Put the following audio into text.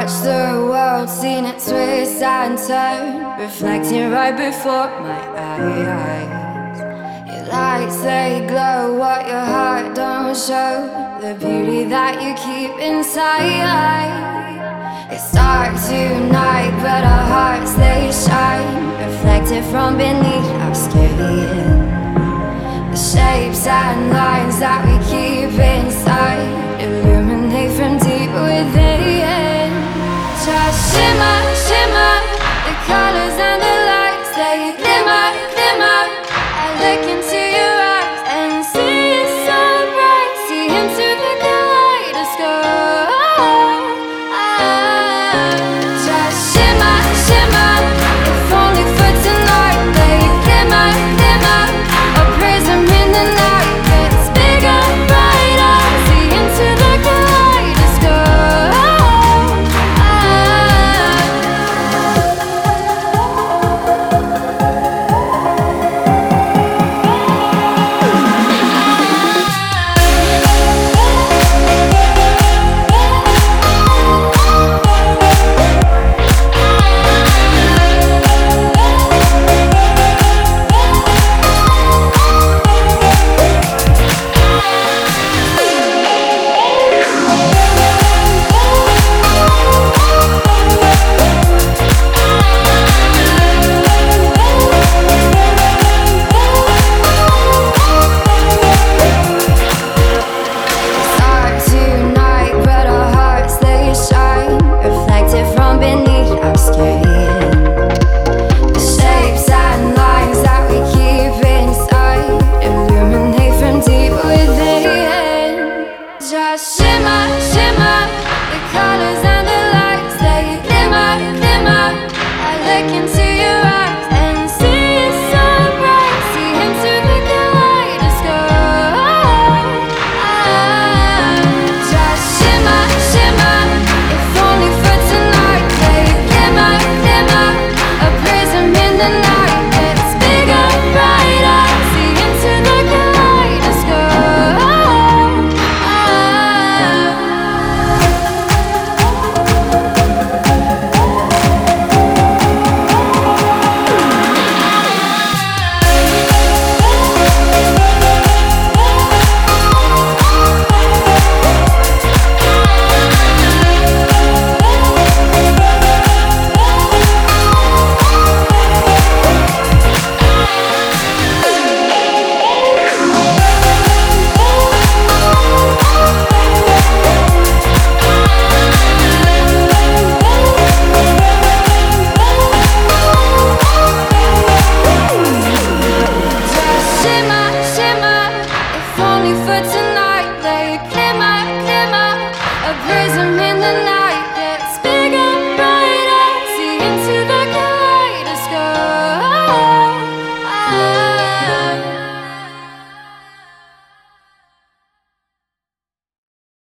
watched the world, seen it twist and turn, reflecting right before my eyes. Your lights, they glow what your heart don't show, the beauty that you keep inside. It's dark tonight, but our hearts, they shine, reflected from beneath our skin. The shapes and lines that we keep inside illuminate from deep within. Just shimmer, shimmer, the colors and the lights, they glimmer, glimmer. I look into